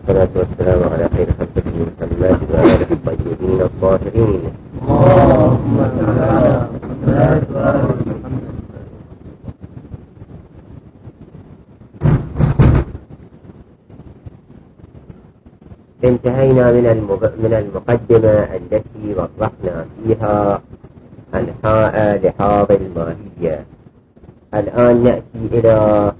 والصلاة والسلام على خير خلقه محمد وآله الطيبين الطاهرين. اللهم صل على محمد وآل محمد. انتهينا من المقدمة التي وضحنا فيها أنحاء لحاظ الماهية. الآن نأتي إلى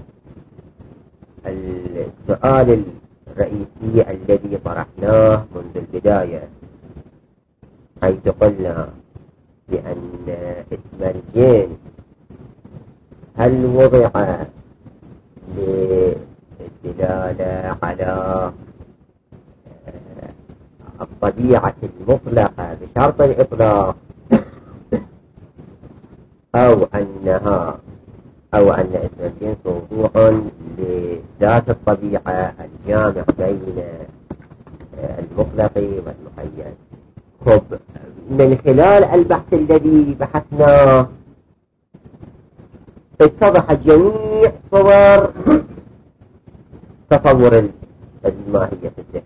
السؤال الرئيسي الذي طرحناه منذ البداية، حيث قلنا بأن اسم الجنس هل وضع للدلالة على الطبيعة المطلقة بشرط الإطلاق، أو أن اسم الجنس موضوع لذات الطبيعة الجامع بين المطلق والمقيد. خب، من خلال البحث الذي بحثناه اتضح جميع صور تصور الماهية في الذهن،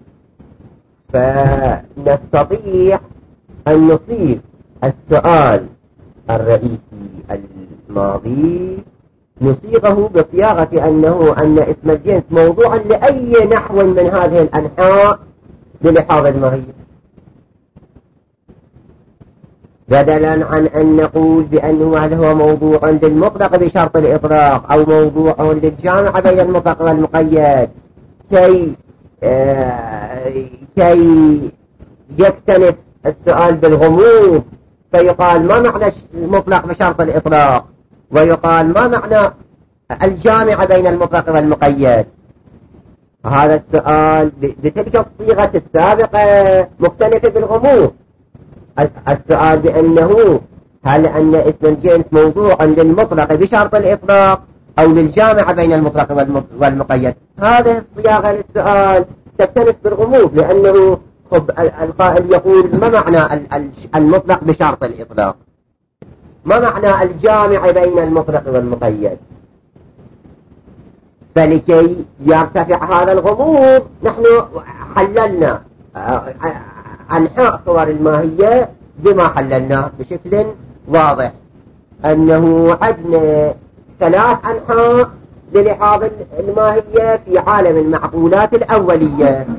فنستطيع أن نصيغ السؤال الرئيسي الماضي، نصيغه بصياغة أن اسم الجنس موضوع لأي نحو من هذه الأنحاء بلحاظ الماهية، بدلا عن أن نقول بأنه هل هو موضوع للمطلق بشرط الإطلاق أو موضوع للجامع بين المطلق والمقيد، كي يكتنف السؤال بالغموض، فيقال ما معنى المطلق بشرط الإطلاق، ويقال ما معنى الجامع بين المطلق والمقيد. هذا السؤال بتلك الصيغة السابقة مختلف بالغموض. السؤال بأنه هل أن اسم الجنس موضوع للمطلق بشرط الإطلاق أو للجامع بين المطلق والمقيد، هذه الصياغة للسؤال تختلف بالغموض، لأنه القائل يقول ما معنى المطلق بشرط الإطلاق، ما معنى الجامع بين المطلق والمقيد. فلكي يرتفع هذا الغموض نحن حللنا أنحاء صور الماهية بما حللناه بشكل واضح، أنه عندنا 3 أنحاء للحاظ الماهية في عالم المعقولات الأولية،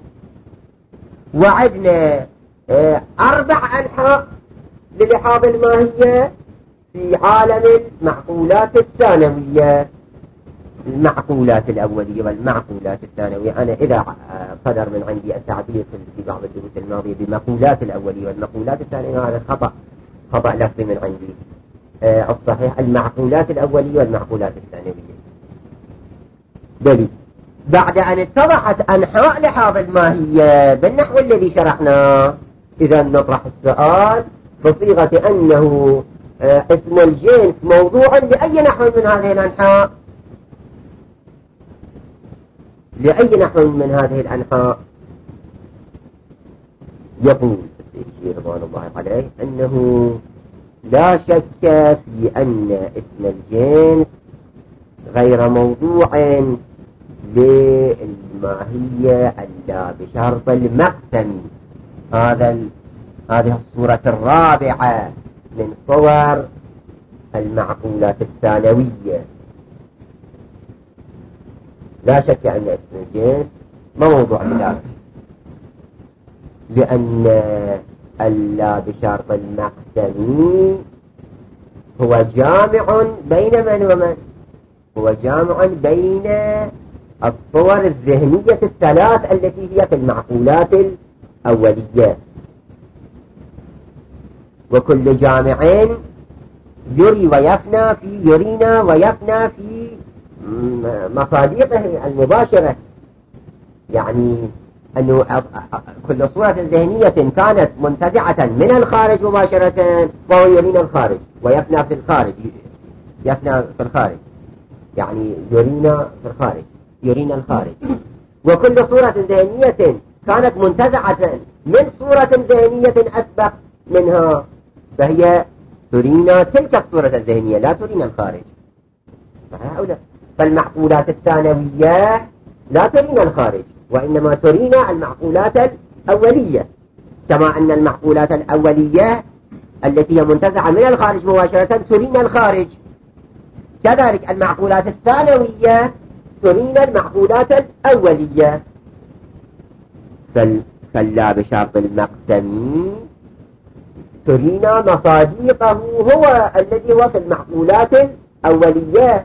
وعندنا 4 أنحاء للحاظ الماهية في عالم المعقولات الثانوية. المعقولات الأولية والمعقولات الثانوية، أنا إذا صدر من عندي التعبير في بعض الدروس الماضية بمقولات الأولية والمقولات الثانوية، هذا خطأ لفظي من عندي. الصحيح المعقولات الأولية والمعقولات الثانوية. دليل بعد أن اتضحت أنحاء لحاظ الماهية بالنحو الذي شرحناه، إذا نطرح السؤال بصيغة أنه اسم الجنس موضوع لأي نحو من هذه الأنحاء، لأي نحو من هذه الأنحاء. يقول الشيخ رضوان الله عليه أنه لا شك في أن اسم الجنس غير موضوع للماهية إلا بشرط المقسم. هذه الصورة الرابعة من صور المعقولات الثانوية. لا شك أن اسم الجنس ما موضوع لذلك، لأن ألا بشرط المقسم هو جامع بين من ومن، هو جامع بين الصور الذهنية الثلاث التي هي في المعقولات الأولية، وكل جامع يري ويفنى في يرينا ويفنى في مصادقه المباشرة، يعني أنه كل صورة ذهنية كانت منتزعة من الخارج مباشرة فهو يرينا الخارج ويفنى في الخارج، يفنى في الخارج، يعني يرينا في الخارج، يرينا الخارج. وكل صورة ذهنية كانت منتزعة من صورة ذهنية أسبق منها فهي ترينا تلك الصورة الذهنية لا ترينا الخارج. فالمعقولات الثانوية لا ترينا الخارج، وإنما ترينا المعقولات الأولية، كما أن المعقولات الأولية التي هي منتزعة من الخارج مباشرة ترينا الخارج، كذلك المعقولات الثانوية ترينا المعقولات الأولية. فلا بشرط المقسم ترينا مصاديقه هو الذي هو في المعقولات الأولية.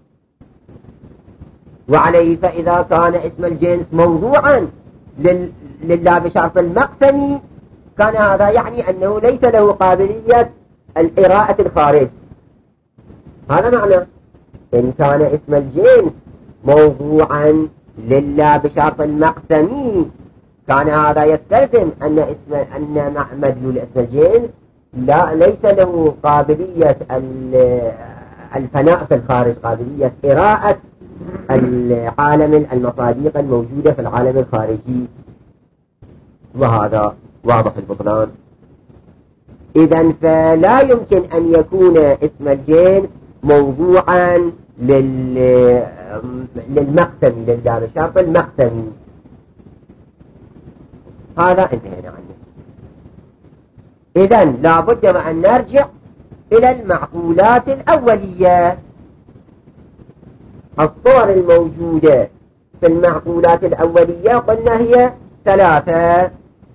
وعليه فإذا كان اسم الجنس موضوعا لله بشرط المقسم كان هذا يعني أنه ليس له قابلية الإراءة الخارج. هذا معنى إن كان اسم الجنس موضوعا لله بشرط المقسم كان هذا يستلزم أن مدلول اسم الجنس ليس له قابلية الفناء في الخارج، قابلية إراءة العالم المصاديق الموجودة في العالم الخارجي، وهذا واضح البطلان. إذن فلا يمكن أن يكون اسم الجنس موضوعا للمقسم لله بشرط المقسم. هذا انتهينا عنه. إذن لا بد وأن نرجع إلى المعقولات الأولية. الصور الموجودة في المعقولات الأولية قلنا هي 3،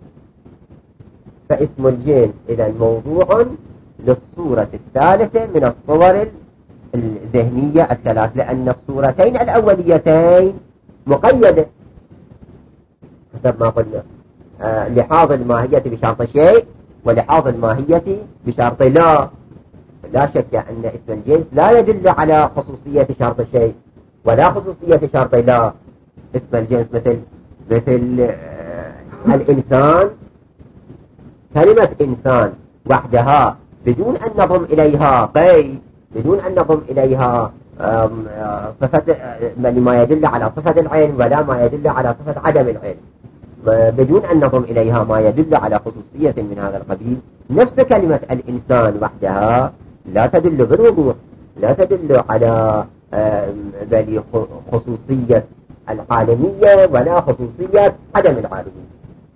فاسم الجنس إذن موضوع للصورة الثالثة من الصور الذهنية الثلاث، لأن الصورتين الأوليتين مقيدة حسب ما قلنا، لحاظ الماهية بشرط شيء ولحاظ الماهية بشرط لا شك أن اسم الجنس لا يدل على خصوصية شرط شيء ولا خصوصية شرط لا. اسم الجنس مثل الإنسان، كلمة إنسان وحدها بدون أن نضم إليها قيد، بدون أن نضم إليها صفة ما يدل على صفة العين ولا ما يدل على صفة عدم العين، بدون أن نضم إليها ما يدل على خصوصية من هذا القبيل. نفس كلمة الإنسان وحدها لا تدل بالوضوح، لا تدل على بل خصوصية العالمية ولا خصوصية عدم العالمية.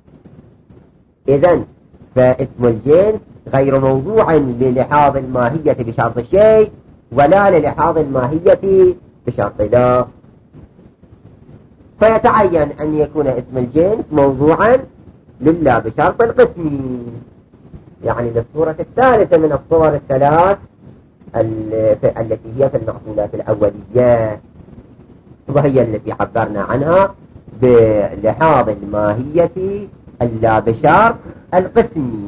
إذن فاسم الجنس غير موضوع للحاظ الماهية بشرط شيء ولا للحاظ الماهية بشرط لا، فيتعين أن يكون اسم الجنس موضوعا لله بشرط القسم، يعني للصورة الثالثة من الصور الثلاث التي هي في المعقولات الأولية، وهي التي عبرنا عنها بلحاظ الماهية اللا بشرط القسم.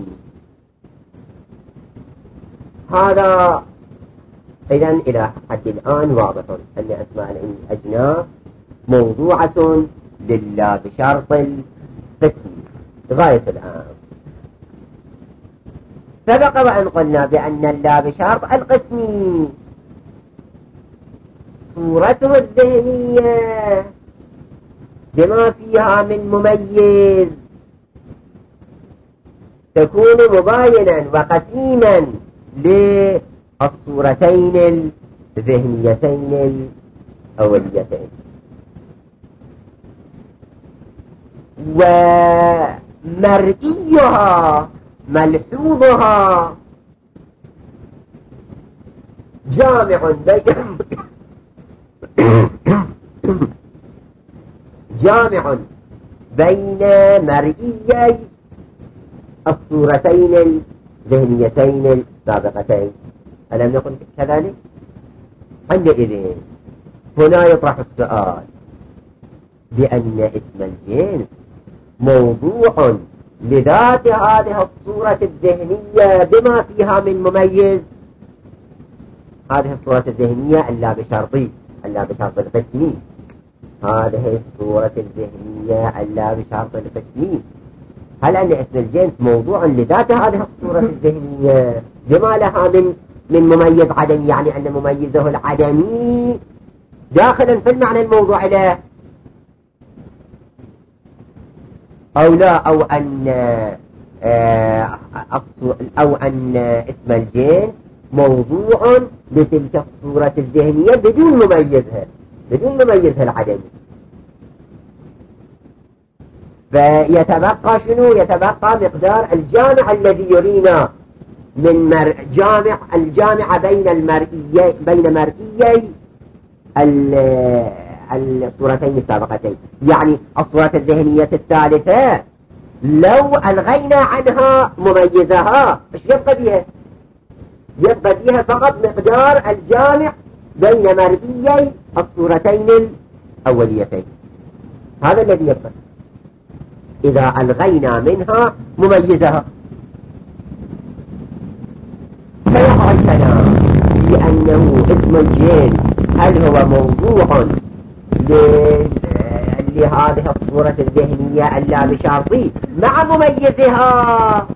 هذا إذن إلى حد الآن واضح أن أسماء الأجناس موضوعة لله بشرط القسم غاية الآن. سبق وأن قلنا بأن الله بشرط القسم صورته الذهنية بما فيها من مميز تكون مباينا وقسيما للصورتين الذهنيتين الأوليتين، ومرئيها ملحوظها جامع بين مرئيي الصورتين الذهنيتين السابقتين. ألم نقل كذلك؟ عندئذ هنا يطرح السؤال بأن اسم الجنس موضوع لذات هذه الصورة الذهنية بما فيها من مميز. هذه الصورة الذهنية ألا بشرط القسم، هذه الصورة الذهنية ألا بشرط القسم. هل أن اسم الجنس موضوع لذات هذه الصورة الذهنية بما لها من مميز عدمي، يعني أن مميزه العدمي داخلا في المعنى الموضوع له، أو لا، أو أن اسم الجنس موضوع لتلك الصورة الذهنية بدون مميزها العدمي. فيتبقى شنو؟ يتبقى مقدار الجامع الذي يرينا من الجامع بين مرئيي الصورتين السابقتين. يعني الصورة الذهنية الثالثة لو ألغينا عنها مميزها ايش يبقى بها؟ يبقى فيها فقط مقدار الجامع بين مرئيي الصورتين الأوليتين. هذا الذي يبقى إذا ألغينا منها مميزها. فيقع الكلام بأنه اسم الجنس هل هو موضوع لهذه الصورة الذهنية اللامشارطي مع مميزها،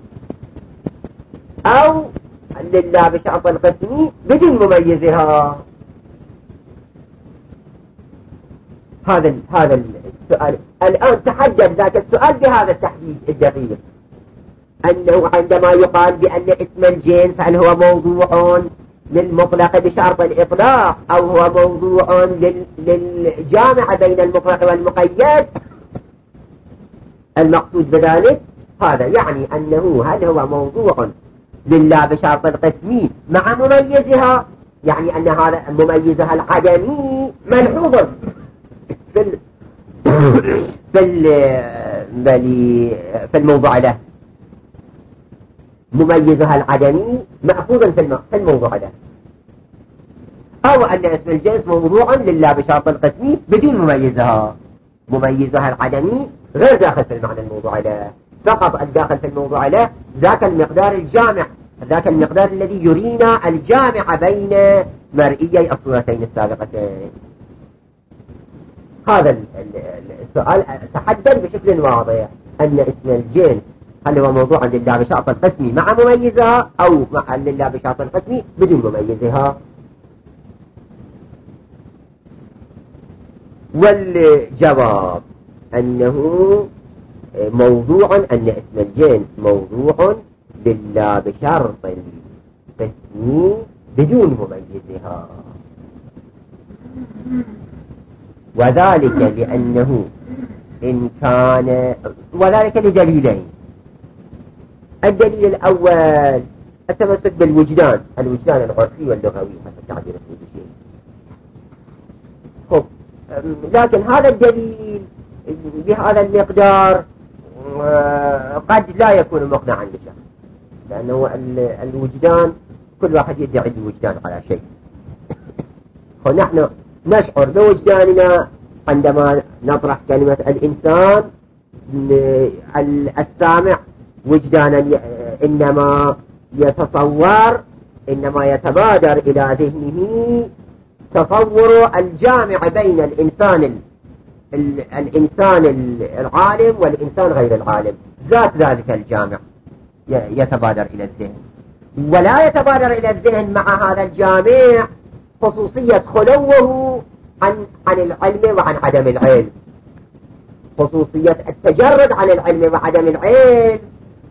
أو للامشارط القسمي بدون مميزها. هذا السؤال الآن تحدد ذاك السؤال بهذا التحديد الدقيق، أنه عندما يقال بأن اسم الجنس هل هو موضوع للمطلق بشرط الإطلاق أو هو موضوع للجامع بين المطلق والمقيد، المقصود بذلك هذا يعني أنه هل هو موضوع لله بشرط القسمي مع مميزها، يعني أن هذا مميزها العدمي ملحوظ في الموضوع له، مميزها العدمي مأخوذا في الموضوع له، أو أن اسم الجنس موضوع لله بشرط القسمي بدون مميزها العدمي غير داخل في المعنى الموضوع له، فقط الداخل في الموضوع له ذاك المقدار الجامع، ذاك المقدار الذي يرينا الجامع بين مرئيي الصورتين السابقتين. هذا السؤال تحدد بشكل واضح أن اسم الجنس هل هو موضوع لله بشرط القسمي مع مميزها أو مع لله بشرط القسمي بدون مميزها. والجواب أنه موضوع أن اسم الجنس موضوع لله بشرط القسمي بدون مميزها، وذلك لأنه إن كان وذلك لدليلين. الدليل الأول التمسك بالوجدان، الوجدان العرفي واللغوي حسب تعبير السيدي. لكن هذا الدليل بهذا المقدار قد لا يكون مقنعا للشخص، لأنه الوجدان كل واحد يدعي الوجدان على شيء. ونحن نشعر بوجداننا عندما نطرح كلمة الإنسان. السامع وجدانا إنما يتصور، إنما يتبادر إلى ذهنه تصور الجامع بين الإنسان العالم والإنسان غير العالم، ذات ذلك الجامع يتبادر إلى الذهن، ولا يتبادر إلى الذهن مع هذا الجامع خصوصية خلوه عن العلم وعن عدم العلم، خصوصية التجرد عن العلم وعدم العلم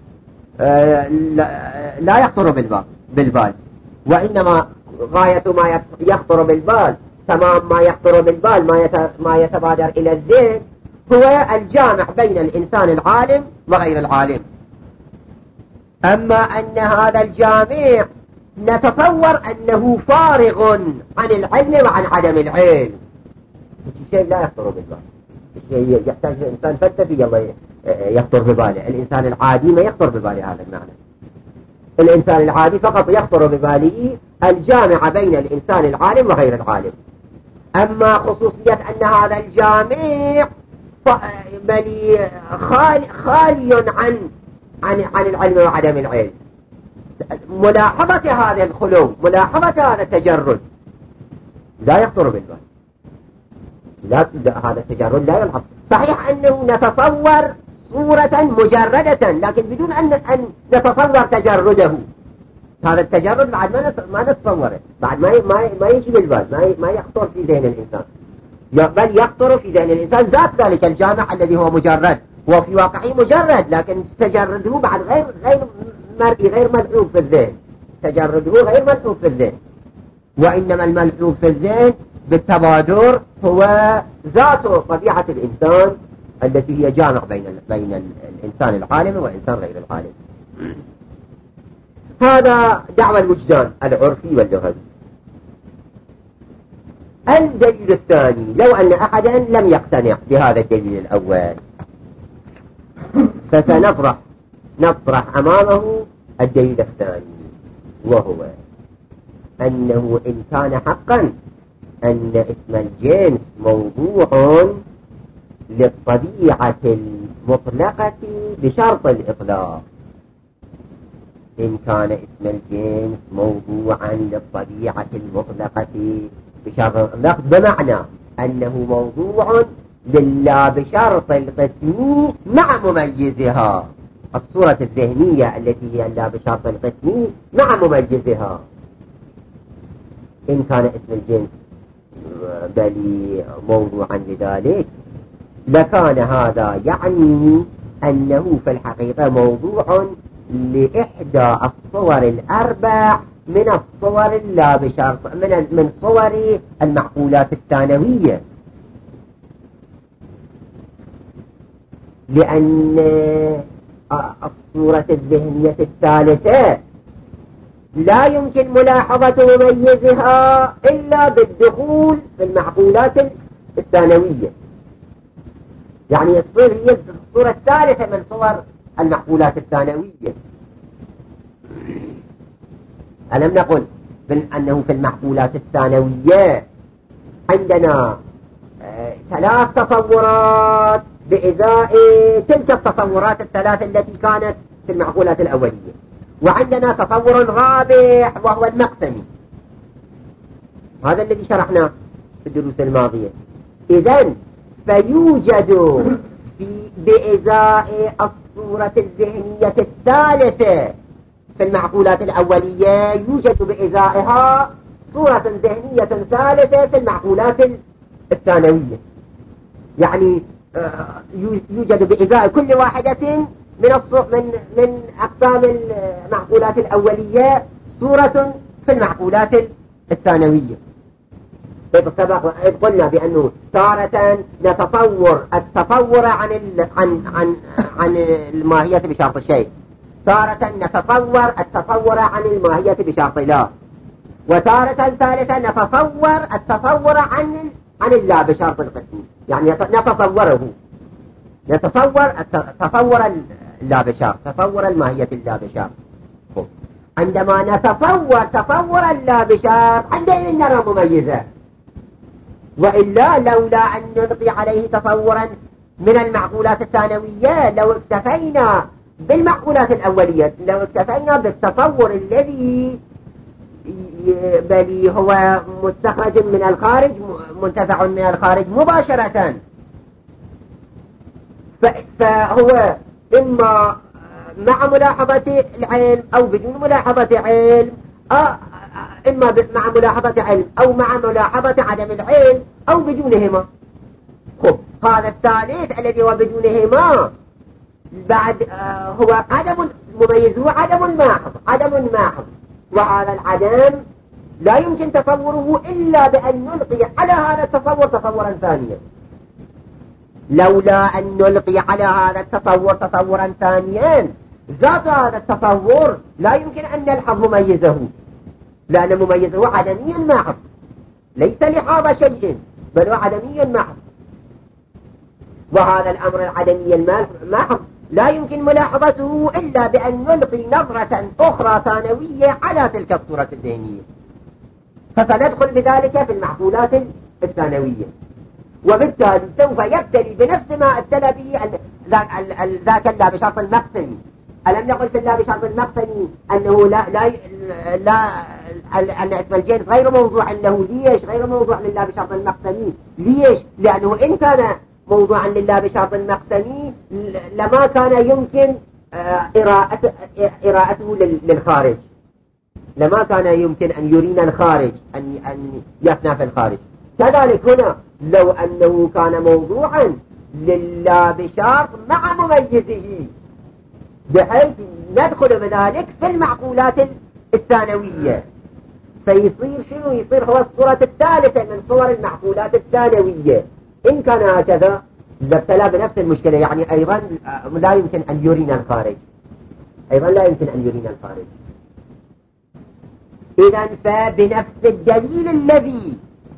لا يخطر بالبال، وإنما غاية ما يخطر بالبال، تمام ما يخطر بالبال ما يتبادر إلى الذهن هو الجامع بين الإنسان العالم وغير العالم. أما أن هذا الجامع نتصور أنه فارغ عن العلم وعن عدم العلم، شيء لا يخطر بالبال، شيء يحتاج الإنسان فلسفي الله يخطر بباله. الإنسان العادي ما يخطر بباله هذا المعنى، الإنسان العادي فقط يخطر بباله الجامع بين الإنسان العالم وغير العالم. أما خصوصية أن هذا الجامع خالي عن العلم وعدم العلم، ملاحظة هذا الخلو، ملاحظة هذا التجرد لا يخطر بالبال، هذا التجرد لا يلحظ. صحيح أنه نتصور صورة مجردة، لكن بدون أن نتصور تجرده. هذا التجرد بعد ما نتصوره، بعد ما يجي بالبال، ما يخطر في ذهن الإنسان، بل يخطر في ذهن الإنسان ذات ذلك الجامع الذي هو مجرد، هو في واقعه مجرد، لكن تجرده بعد غير مرئي، غير ملحوظ في الذهن، تجرده غير ملحوظ في الذهن، وإنما الملحوظ في الذهن بالتبادر هو ذات طبيعة الإنسان التي هي جامع بين الإنسان العالم وإنسان غير العالم. هذا دعوى الوجدان العرفي واللغوي. الدليل الثاني، لو أن أحدا لم يقتنع بهذا الدليل الأول فسنطرح أمامه الدليل الثاني، وهو أنه إن كان حقا أن اسم الجنس موضوع للطبيعة المطلقة بشرط الإطلاق، إن كان اسم الجنس موضوعا للطبيعة المطلقة بشرط الإطلاق، بمعنى أنه موضوع لله بشرط القسم مع مميزها، الصورة الذهنية التي هي لا بشرط القسم مع مميزها. إن كان اسم الجنس بل موضوعا لذلك لكان هذا يعني أنه في الحقيقة موضوع لإحدى الصور الأربع من الصور اللا بشرط من صور المعقولات الثانوية، لأن الصورة الذهنية الثالثة لا يمكن ملاحظة مميزها إلا بالدخول في المعقولات الثانوية، يعني تصير هي الصورة الثالثة من صور المعقولات الثانوية. ألم نقل أنه في المعقولات الثانوية عندنا ثلاث تصورات بإزاء تلك التصورات الثلاث التي كانت في المعقولات الأولية، وعندنا تصور رابع وهو المقسمي، هذا الذي شرحناه في الدروس الماضية. إذن فيوجد بإزاء الصورة الذهنية الثالثة في المعقولات الأولية يوجد بإزائها صورة ذهنية ثالثة في المعقولات الثانوية، يعني يوجد بإزاء كل واحدة من أقسام المعقولات الأولية صورة في المعقولات الثانوية. إذ قلنا بأنه تارة نتصور التصور عن الماهية بشرط الشيء، تارة نتصور التصور عن الماهية بشرط لا، وتارة ثالثة نتصور التصور عن اللا بشرط القسم، يعني نتصور تصور اللا بشرط، تصور الماهية اللا بشرط. عندما نتصور تصور اللا بشرط عندئذ نرى مميزة، وإلا لولا أن نلقي عليه تصورا من المعقولات الثانوية لو اكتفينا بالمعقولات الأولية، لو اكتفينا بالتصور الذي بل هو مستخرج من الخارج منتزع من الخارج مباشرة، فهو إما مع ملاحظة العلم أو بدون ملاحظة علم، إما مع ملاحظة علم أو مع ملاحظة عدم العلم أو بدونهما. هذا الثالث الذي هو بدونهما بعد هو عدم مميز، هو عدم ماحظ، وهذا العدم لا يمكن تصوره إلا بأن نلقي على هذا التصور تصورا ثانيا. لولا أن نلقي على هذا التصور تصورا ثانيا ذات هذا التصور لا يمكن أن نلحظ مميزه، لأن مميزه عدمي محض، ليس لحاظ شيء بل هو عدمي محض، وهذا الأمر العدمي المحض لا يمكن ملاحظته إلا بأن نلقي نظرة أخرى ثانوية على تلك الصورة الذهنية، فسندخل بذلك في المعقولات الثانوية، وبالتالي سوف يبتلي بنفس ما ابتلى به ذاك اللا بشرط المقسمي. ألم نقل في اللا بشرط المقسمي أنه لا أن اسم الجنس غير موضوع له؟ ليش غير موضوع لله بشرط المقسمي؟ ليش؟ لأنه إن كان موضوعا لله بشرط المقسمي لما كان يمكن إراءته للخارج، لما كان يمكن أن يرينا الخارج أن يفنى في الخارج. كذلك هنا لو أنه كان موضوعا لله بشرط مع مميزه، بحيث ندخل بذلك في المعقولات الثانوية، فيصير شنو؟ يصير هو الصورة الثالثة من صور المعقولات الثانوية. إن كان هكذا ابتلى بنفس المشكلة، يعني أيضا لا يمكن أن يرينا الخارج، أيضا لا يمكن أن يرينا الخارج. إذن فبنفس الدليل الذي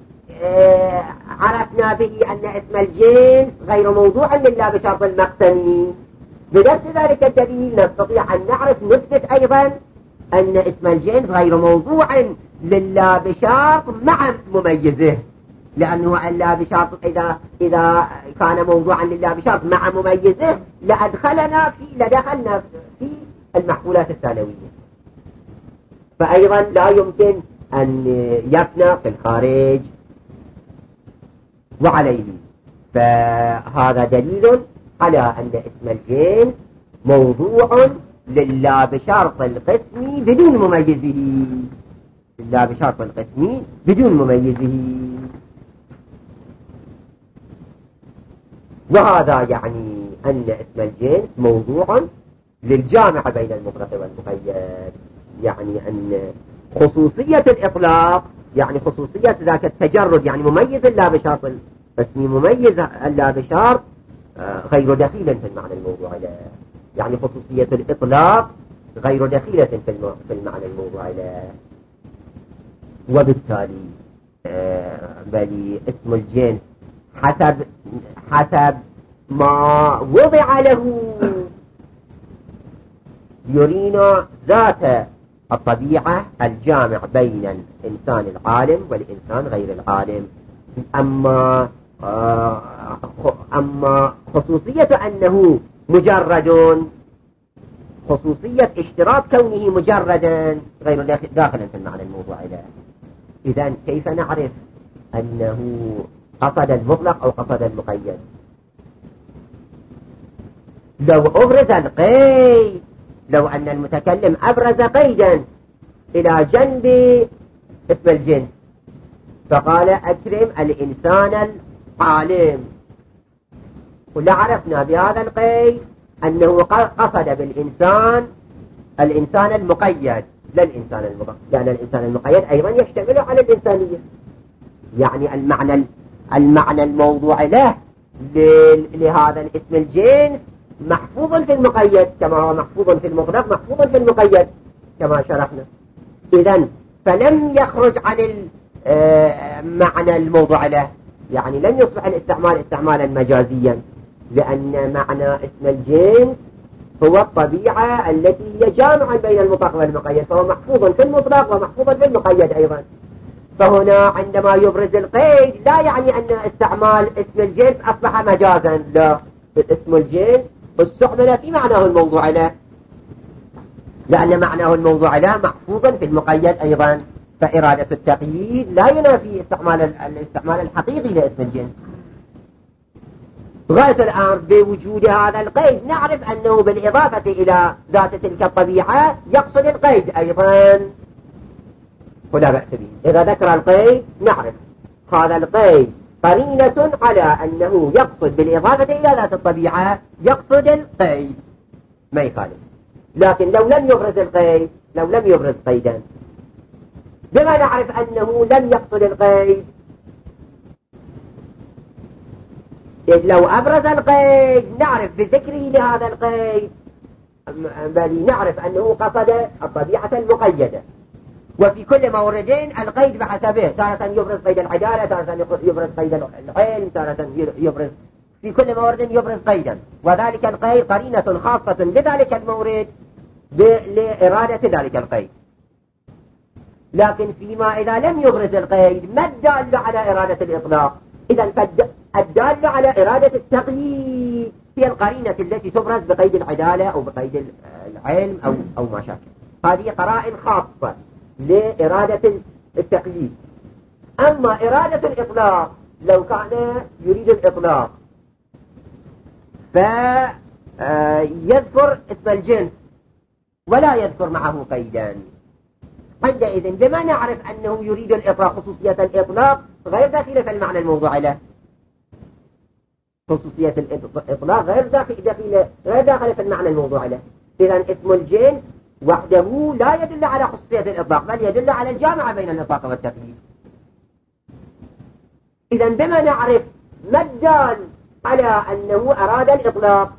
عرفنا به أن اسم الجنس غير موضوع لله بشرط المقسم، بنفس ذلك الدليل نستطيع أن نعرف نثبت أيضا أن اسم الجنس غير موضوع لله بشرط مع مميزه، لأنه الله بشرط إذا كان موضوعا لله بشرط مع مميزه لدخلنا في المحفولات الثانوية، فأيضا لا يمكن أن يفنى في الخارج. وعليه فهذا دليل على أن اسم الجنس موضوع لله بشرط القسم بدون مميزه، لله بشرط القسم بدون مميزه. وهذا يعني أن اسم الجنس موضوع للجامع بين المطلق والمقيد، يعني أن خصوصية الإطلاق، يعني خصوصية ذاك التجرد، يعني مميز لا بشرط القسم مميز لا بشرط غير دخيلا في المعنى الموضوع له، يعني خصوصية الإطلاق غير دخيلة في المعنى الموضوع له. وبالتالي بل اسم الجنس حسب ما وضع له يرينا ذات الطبيعة الجامع بين الإنسان العالم والإنسان غير العالم. أما خصوصية أنه مجرد، خصوصية اشتراط كونه مجردا غير داخلا في المعنى الموضوع له. إذن كيف نعرف أنه قصد المطلق أو قصد المقيد؟ لو أبرز القيد، لو أن المتكلم أبرز قيدا إلى جنب اسم الجنس فقال أكرم الإنسان العالم، ولعرفنا بهذا القيد أنه قصد بالإنسان الإنسان المقيد لا الإنسان المطلق، لأن الإنسان المقيد أيضا يشتمل على الإنسانية، يعني المعنى الموضوع له لهذا الاسم الجنس محفوظ في المقيد كما هو محفوظ في المطلق محفوظ في المقيد كما شرحنا. إذن فلم يخرج عن المعنى الموضوع له، يعني لم يصبح الاستعمال استعمالا مجازيا، لأن معنى اسم الجنس هو الطبيعة التي هي جامعة بين المطلق والمقيد، فهو محفوظ في المطلق ومحفوظ في المقيد أيضا. فهنا عندما يبرز القيد لا يعني أن استعمال اسم الجنس أصبح مجازا، لا، اسم الجنس استعمل في معناه الموضوع له، لأن معناه الموضوع له محفوظ في المقيد أيضا، فإرادة التقييد لا ينافي الاستعمال الحقيقي لاسم الجنس. غاية الأمر بوجود هذا القيد نعرف أنه بالإضافة إلى ذات تلك الطبيعة يقصد القيد أيضا، ولا بأس به. إذا ذكر القيد نعرف هذا القيد قرينة على أنه يقصد بالإضافة إلى ذات الطبيعة يقصد القيد، ما يخالف. لكن لو لم يبرز القيد، لو لم يبرز قيدا، بما نعرف أنه لم يقصد القيد؟ لو أبرز القيد نعرف بذكره لهذا القيد، بل نعرف أنه قصد الطبيعة المقيدة. وفي كل مورد القيد بحسبه، تارة يبرز قيد العدالة، تارة يبرز قيد العلم، تارة يبرز، في كل مورد يبرز قيدا، وذلك القيد قرينة خاصة بذلك المورد لإرادة ذلك القيد. لكن فيما إذا لم يبرز القيد ما الدال على إرادة الإطلاق؟ إذن الدال على إرادة التقييد هي القرينة التي تبرز بقيد العدالة أو بقيد العلم أو ما شابه. هذه قرائن خاصة لإرادة التقييد. أما إرادة الإطلاق لو كان يريد الإطلاق فيذكر اسم الجنس ولا يذكر معه قيدا، عندئذ بما نعرف أنه يريد الإطلاق، خصوصية الإطلاق غير داخلة في المعنى الموضوع له، خصوصية الإطلاق غير داخلة في المعنى الموضوع له. إذن اسم الجنس وحده لا يدل على خصوصية الإطلاق، بل يدل على الجامعة بين الإطلاق والتقييد. إذن بما نعرف ما الدال على أنه أراد الإطلاق.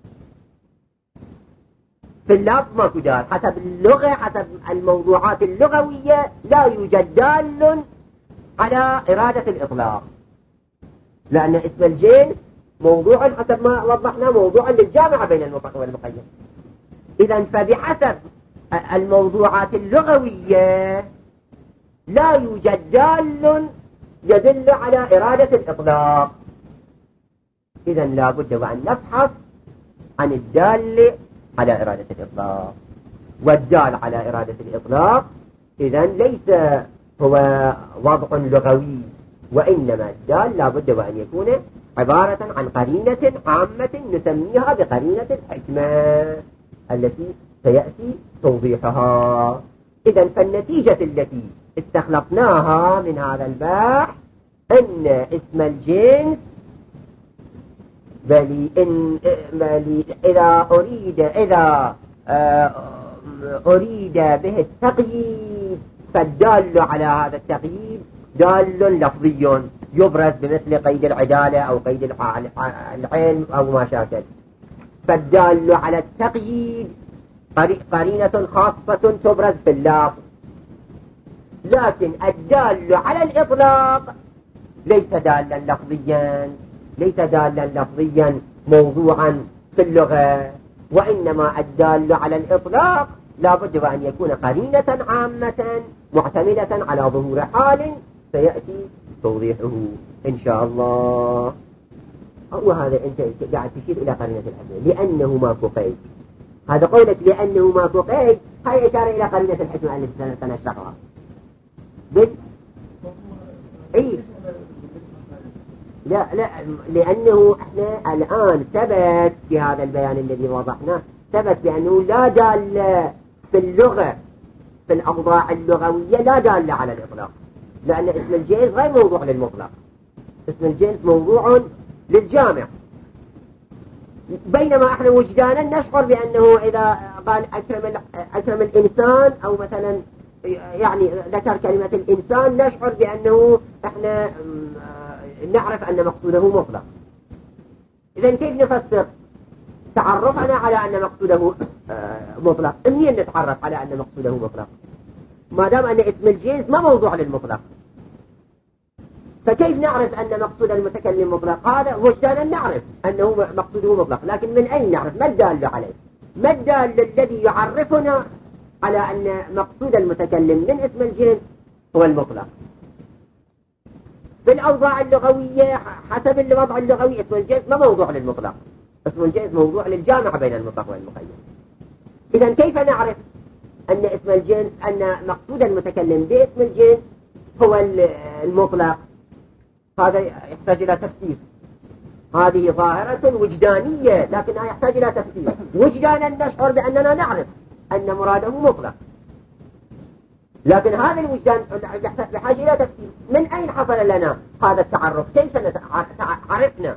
في اللفظ ماكو دال، حسب اللغة حسب الموضوعات اللغوية لا يوجد دال على إرادة الإطلاق، لأن اسم الجنس موضوع حسب ما وضحنا موضوع للجامعة بين المطلق والمقيد. إذن فبحسب الموضوعات اللغوية لا يوجد دال يدل على إرادة الإطلاق. إذن لا بد وأن نبحث عن الدال على إرادة الإطلاق، والدال على إرادة الإطلاق إذن ليس هو وضع لغوي، وإنما الدال لا بد وأن يكون عبارة عن قرينة عامة نسميها بقرينة الحكمة التي سيأتي توضيحها. إذن فالنتيجة التي استخلصناها من هذا البحث أن اسم الجنس إذا أريد به التقييد فالدال على هذا التقييد دال لفظي يبرز بمثل قيد العدالة أو قيد العلم أو ما شاكل. فالدال على التقييد قرينة خاصة تبرز في اللفظ، لكن الدال على الإطلاق ليس دالا لفظيا موضوعا في اللغة، وإنما الدال على الإطلاق لا بد وأن يكون قرينة عامة معتمدة على ظهور حال سيأتي توضيحه إن شاء الله. وهذا أنت قاعد تشير إلى قرينة الحكمة لأنه ماكو قيد. هذا قولك لأنه ماكو قيد هاي إشارة إلى قرينة الحكمة التي سنشرحها. إيه لا لأنه احنا الآن ثبت في هذا البيان الذي وضحناه ثبت بأنه لا دال في اللغة في الأوضاع اللغوية لا دال على الإطلاق، لأن اسم الجنس غير موضوع للمطلق، اسم الجنس موضوع للجامع. بينما احنا وجدانا نشعر بأنه إذا قال أكرم الإنسان أو مثلا يعني ذكر كلمة الإنسان نشعر بأنه احنا نعرف أن مقصوده مطلق. إذن كيف نفسر تعرفنا على أن مقصوده مطلق؟ منين نتعرف على أن مقصوده مطلق ما دام أن اسم الجنس ما موضوع للمطلق؟ فكيف نعرف أن مقصود المتكلم مطلق؟ هذا وجدانا نعرف أنه مقصوده مطلق، لكن من أين نعرف؟ ما الدال عليه؟ ما الدال الذي يعرفنا على أن مقصود المتكلم من اسم الجنس هو المطلق؟ في الأوضاع اللغوية حسب الوضع اللغوي اسم الجنس ما موضوع للمطلق، اسم الجنس موضوع للجامعة بين المطلق والمقيد. إذن كيف نعرف أن اسم الجنس أن مقصود المتكلم باسم الجنس هو المطلق؟ هذا يحتاج إلى تفسير. هذه ظاهرة وجدانية لكنها يحتاج إلى تفسير. وجدانا نشعر بأننا نعرف أن مراده مطلق، لكن هذا الوجدان بحاجة إلى تفسير. من أين حصل لنا هذا التعرف؟ كيف عرفنا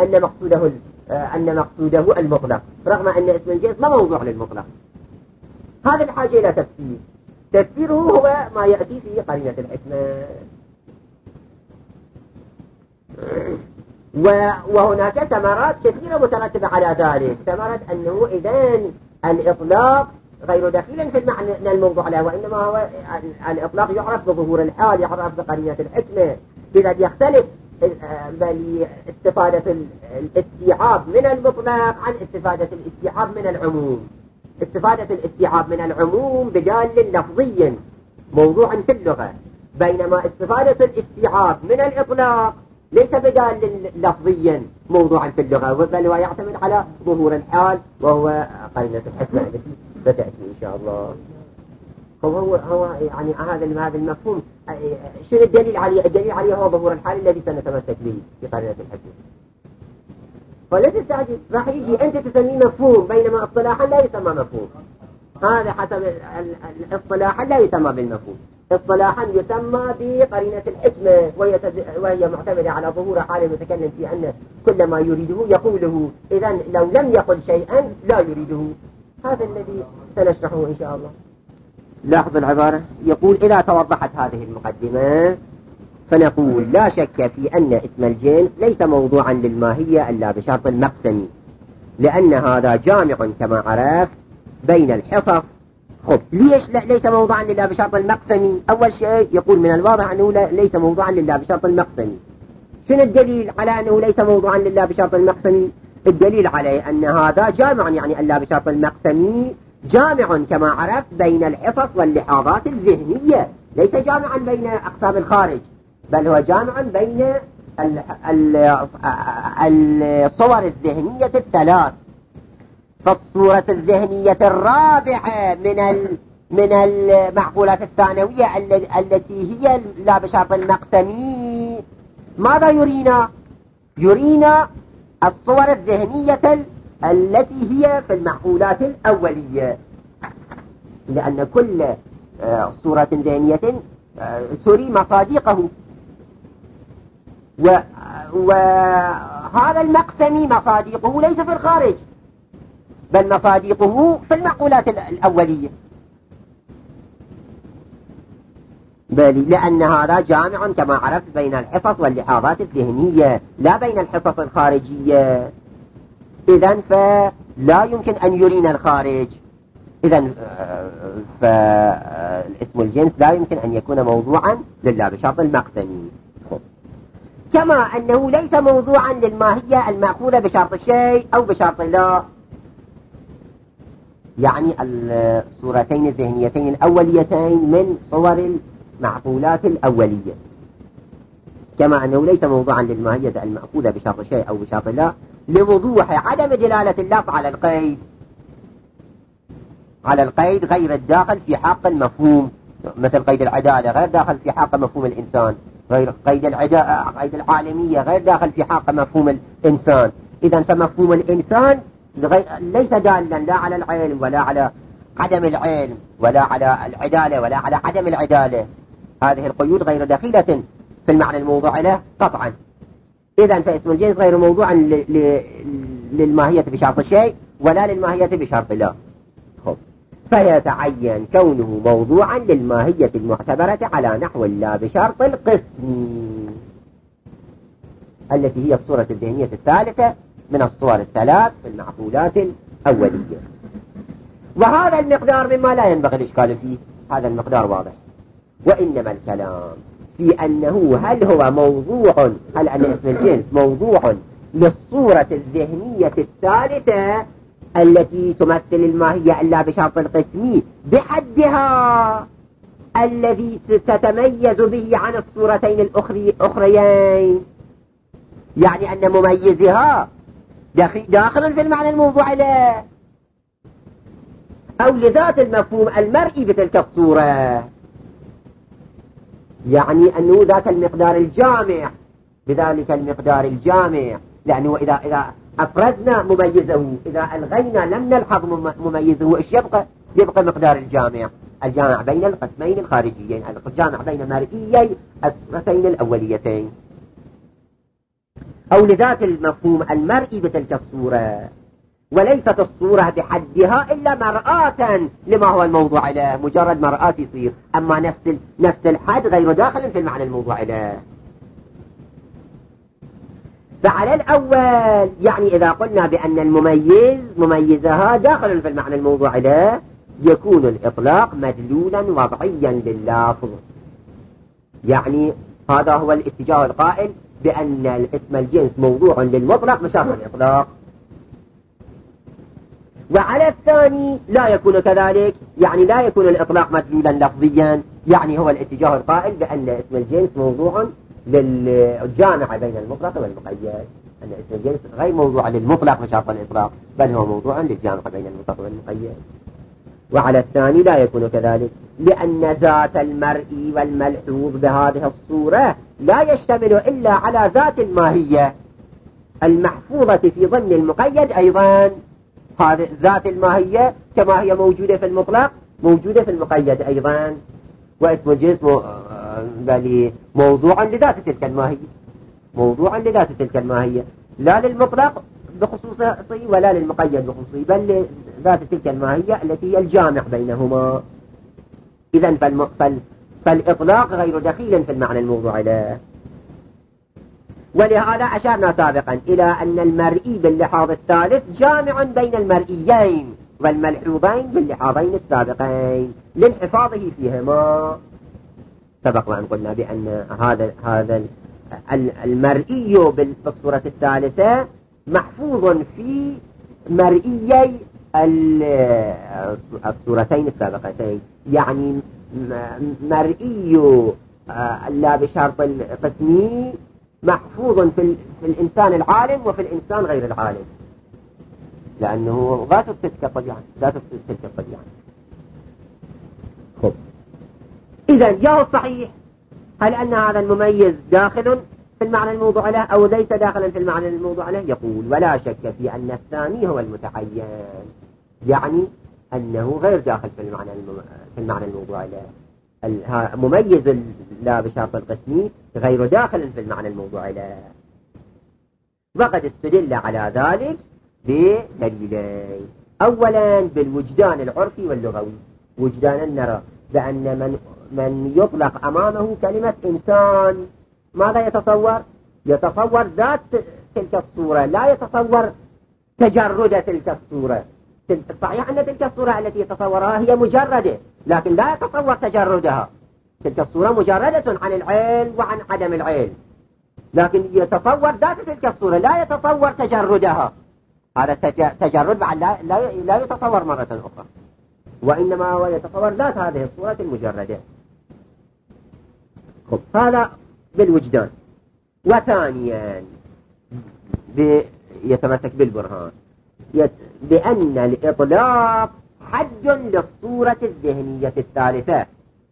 أن مقصوده المطلق رغم أن اسم الجنس ما موضوع للمطلق؟ هذا بحاجة إلى تفسير. تفسيره هو ما يأتي في قرينة الحكمة. وهناك ثمرات كثيرة مترتبة على ذلك. ثمرة أنه إذن الإطلاق غير دخيل في المعنى الموضوع له، وإنما هو الإطلاق يعرف بظهور الحال، يعرف بقرينة الحكمة. إذا يختلف استفادة الاستيعاب من المطلق عن استفادة الاستيعاب من العموم. استفادة الاستيعاب من العموم بدال لفظي موضوع في اللغة، بينما استفادة الاستيعاب من الإطلاق ليس بدال لفظيا موضوعا في اللغة، بل هو يعتمد على ظهور الحال وهو قرينة الحكمة التي ستأتي إن شاء الله. هو يعني هذا المفهوم شنو الدليل عليه؟ الدليل عليه هو ظهور الحال الذي سنتمسك به في قرينة الحكمة. فلا تستعجل، راح يجي أنت تسميه مفهوم بينما اصطلاحا لا يسمى مفهوم. هذا حسب الاصطلاحا لا يسمى بالمفهوم، اصطلاحا يسمى بقرينة الحكمة، وهي معتمدة على ظهور حال المتكلم في أن كل ما يريده يقوله، إذن لو لم يقل شيئا لا يريده. هذا الذي سنشرحه إن شاء الله. لاحظ العبارة، يقول إذا توضحت هذه المقدمة فنقول لا شك في أن اسم الجنس ليس موضوعا للماهية إلا بشرط المقسم، لأن هذا جامع كما عرفت بين الحصص. خب ليش ليس موضوعا إلا بشرط المقسم؟ أول شيء يقول من الواضح أنه ليس موضوعا إلا بشرط المقسم. شنو الدليل على أنه ليس موضوعا إلا بشرط المقسم؟ الدليل عليه أن هذا جامع، يعني إلا بشرط المقسم جامع كما عرفت بين الحصص واللحاظات الذهنية، ليس جامعا بين أقسام الخارج، بل هو جامع بين الصور الذهنية الثلاث. فالصورة الذهنية الرابعة من المعقولات الثانوية التي هي لا بشرط المقسم ماذا يرينا؟ يرينا الصور الذهنية التي هي في المعقولات الأولية، لأن كل صورة ذهنية تري مصادقه، وهذا المقسم مصادقه ليس في الخارج بل مصادقه في المعقولات الأولية، بل لأن هذا جامع كما عرفت بين الحصص واللحاظات الذهنية لا بين الحصص الخارجية. إذن فلا يمكن أن يرينا الخارج. إذن فالاسم الجنس لا يمكن أن يكون موضوعا لله بشرط المقسم. كما أنه ليس موضوعا للماهية المأخوذة بشرط الشيء أو بشرط لا، يعني الصورتين الذهنيتين الأوليتين من صور المعقولات الأولية. كما أنه ليس موضوعا للماهية المأخوذة بشرط الشيء أو بشرط لا لوضوح عدم دلالة اللفظ على القيد غير الداخل في حق المفهوم، مثل قيد العدالة غير داخل في حق مفهوم الإنسان، غير قيد العالمية غير داخل في حق مفهوم الإنسان. إذن فمفهوم الإنسان ليس دالا لا على العلم ولا على عدم العلم ولا على العدالة ولا على عدم العدالة. هذه القيود غير دخيلة في المعنى الموضوع له قطعا. إذن فاسم الجنس غير موضوع للماهية بشرط الشيء ولا للماهية بشرط لا. فيتعين كونه موضوعا للماهية المعتبرة على نحو لا بشرط القسم، التي هي الصورة الذهنية الثالثة من الصور الثلاث في المعقولات الأولية. وهذا المقدار مما لا ينبغي الإشكال فيه، هذا المقدار واضح. وإنما الكلام في أنه هل هو موضوع، هل أن اسم الجنس موضوع للصورة الذهنية الثالثة التي تمثل الماهية إلا بشرط القسم بحدها الذي تتميز به عن الصورتين الأخريين، يعني أن مميزها داخل في المعنى الموضوع له، أو لذات المفهوم المرئي بتلك الصورة، يعني أنه ذاك المقدار الجامع بذلك المقدار الجامع، لأنه إذا أفرزنا مميزه، إذا ألغينا لم نلحظ مميزه، إيش يبقى مقدار الجامع بين القسمين الخارجيين، الجامع بين مرئيي الصورتين الأوليتين، أو لذات المفهوم المرئي بتلك الصورة، وليست الصورة بحدها إلا مرآة لما هو الموضوع له، مجرد مرآة يصير، أما نفس الحد غير داخل في المعنى الموضوع له. فعلى الأول يعني إذا قلنا بأن مميزها داخل في المعنى الموضوع له، يكون الإطلاق مدلولا وضعيا لللفظ، يعني هذا هو الاتجاه القائل بأن الاسم الجنس موضوع للمطلق بشرط الإطلاق. وعلى الثاني لا يكون كذلك، يعني لا يكون الإطلاق مدلولا لفظيا، يعني هو الاتجاه القائل بأن اسم الجنس موضوع للجامع بين المطلق والمقيد، أن اسم الجنس غير موضوع للمطلق بشرط الإطلاق، بل هو موضوع للجامع بين المطلق والمقيد. وعلى الثاني لا يكون كذلك، لأن ذات المرئي والملحوظ بهذه الصورة لا يشتمل إلا على ذات الماهية المحفوظة في ضمن المقيد أيضا. هذه ذات الماهية كما هي موجودة في المطلق موجودة في المقيد أيضا، واسم الجنس موضوع لذات تلك الماهية، موضوع لذات تلك الماهية، لا للمطلق بخصوصي ولا للمقيد بخصوصي، بل لذات تلك الماهية التي هي الجامع بينهما. إذن فالإطلاق غير دخيل في المعنى الموضوع له. ولهذا أشرنا سابقا إلى أن المرئي باللحاظ الثالث جامع بين المرئيين والملحوظين باللحاظين السابقين لانحفاظه فيهما. سبق وأن قلنا بأن هذا المرئي بالصورة الثالثة محفوظ في مرئيي الصورتين السابقتين، يعني مرئي لا بشرط القسمي محفوظ في الإنسان العالم وفي الإنسان غير العالم، لأنه ذات تلك الطبيعة. خب، إذا جاء الصحيح هل أن هذا المميز داخل في المعنى الموضوع له أو ليس داخلا في المعنى الموضوع له؟ يقول ولا شك في أن الثاني هو المتعين، يعني أنه غير داخل في المعنى الموضوع له. مميز لا بشرط القسمي غير داخل في المعنى الموضوع له. وقد استدل على ذلك بدليلين. أولا بالوجدان العرفي واللغوي. وجدانا نرى بأن من يطلق أمامه كلمة إنسان ماذا يتصور؟ يتصور ذات تلك الصورة، لا يتصور تجرد تلك الصورة. صحيح أن تلك الصورة التي يتصورها هي مجردة، لكن لا يتصور تجردها. تلك الصورة مجردة عن العين وعن عدم العين، لكن يتصور ذات تلك الصورة، لا يتصور تجردها. هذا التجرد بعد لا يتصور مرة أخرى، وإنما هو يتصور ذات هذه الصورة المجردة. هذا بالوجدان. وثانيا يتمسك بالبرهان، بأن الإطلاق حد للصورة الذهنية الثالثة،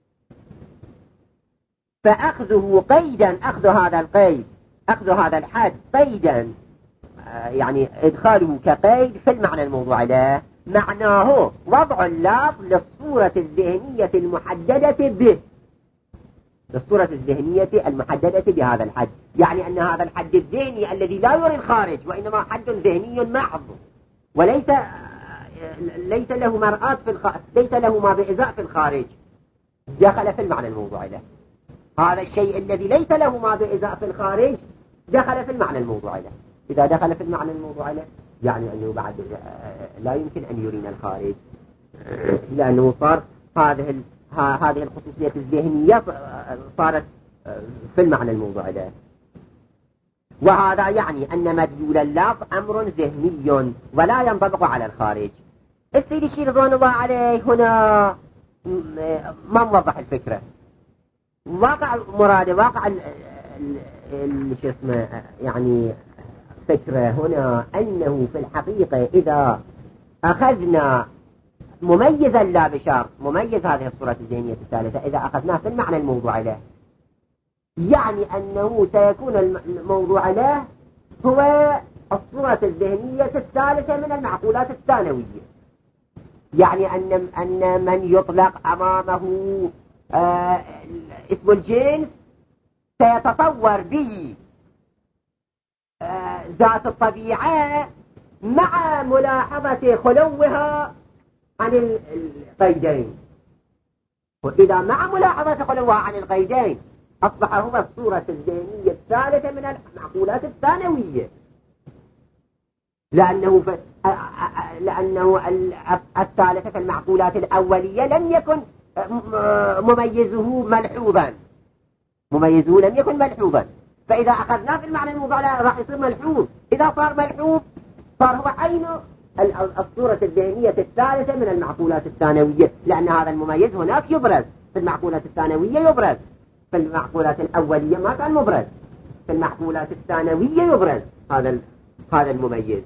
فأخذه قيدا، أخذ هذا الحد قيدا، يعني إدخاله كقيد في المعنى الموضوع له، معناه وضع اللفظ للصورة الذهنية المحددة به، للصورة الذهنية المحددة بهذا الحد. يعني أن هذا الحد الذهني الذي لا يري الخارج، وإنما حد ذهني محض، وليس له مرآة ليس له ما بإزاء في الخارج، دخل في المعنى الموضوع له. هذا الشيء الذي ليس له ما بإزاء في الخارج دخل في المعنى الموضوع له. إذا دخل في المعنى الموضوع له يعني أنه بعد لا يمكن أن يرينا الخارج، لأنه صار هذه الخصوصية الذهنية صارت في المعنى الموضوع له. وهذا يعني أن مدلول اللفظ أمر ذهني ولا ينطبق على الخارج. السيد الشيخ رضوان الله عليه هنا ما موضح الفكرة. واقع شو اسمه يعني فكرة هنا أنه في الحقيقة إذا أخذنا مميزا لا بشرط، مميز هذه الصورة الذهنية الثالثة، إذا أخذناه في المعنى الموضوع له، يعني أنه سيكون الموضوع له هو الصورة الذهنية الثالثة من المعقولات الثانوية. يعني أن من يطلق أمامه اسم الجنس سيتصور به ذات الطبيعة مع ملاحظة خلوها عن القيدين. وإذا مع ملاحظة خلوها عن القيدين أصبح هو الصورة الذهنية الثالثة من المعقولات الثانوية، لأنه الثالثة في المعقولات الأولية لم يكن مميزه لم يكن ملحوظا. فإذا أخذناه في المعنى الموضوع راح يصير ملحوظ. إذا صار ملحوظ صار هو عين الصورة الذهنية الثالثة من المعقولات الثانوية، لأن هذا المميز هناك يبرز في المعقولات الثانوية، يبرز في المعقولات الأولية ما كان مبرز، في المعقولات الثانوية يبرز هذا المميز.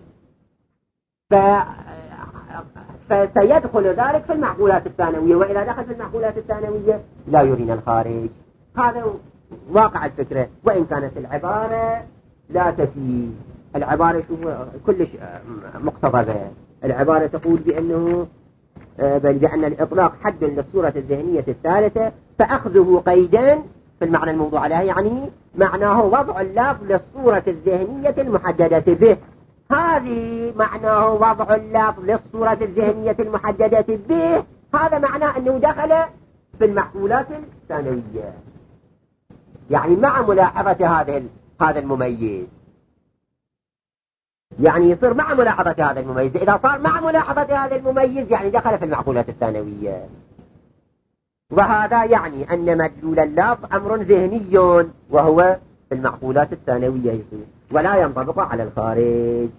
فسيدخل ذلك في المعقولات الثانوية، وإذا دخل في المعقولات الثانوية لا يرينا الخارج. هذا واقع الفكرة، وإن كانت العبارة لا تفي. العبارة كلش مقتضبة. العبارة تقول بأن الإطلاق حد للصورة الذهنية الثالثة، فأخذه قيدان في المعنى الموضوع له، يعني معناه وضع اللفظ للصورة الذهنية المحددة به. هذه معناه وضع اللفظ للصورة الذهنية المحددة به، هذا معناه أنه دخل في المعقولات الثانوية، يعني مع ملاحظة هذا المميز، يعني يصير مع ملاحظة هذا المميز. إذا صار مع ملاحظة هذا المميز يعني دخل في المعقولات الثانوية. وهذا يعني أن مدلول اللفظ أمر ذهني وهو في المعقولات الثانوية يصير ولا ينطبق على الخارج.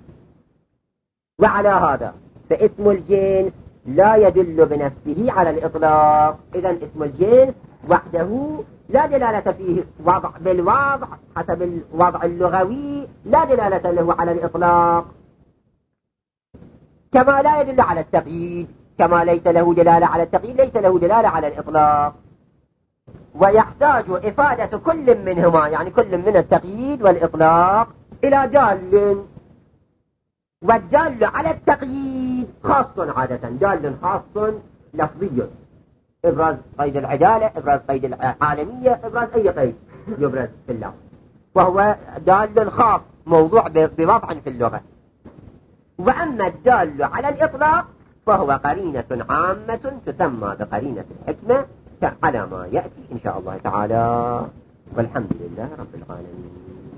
وعلى هذا فاسم الجنس لا يدل بنفسه على الإطلاق. إذن اسم الجنس وحده لا دلالة فيه بالوضع حسب الوضع اللغوي، لا دلالة له على الإطلاق، كما لا يدل على التقييد، كما ليس له دلالة على التقييد ليس له دلالة على الإطلاق. ويحتاج إفادة كل منهما، يعني كل من التقييد والإطلاق، إلى دال، والدال على التقييد خاص عادة، دال خاص لفظي، إبراز قيد العدالة، إبراز قيد العالمية، إبراز أي قيد يبرز في اللفظ، وهو دال خاص موضوع بوضع في اللغة. وأما الدال على الإطلاق فهو قرينة عامة تسمى بقرينة الحكمة على ما يأتي إن شاء الله تعالى. والحمد لله رب العالمين.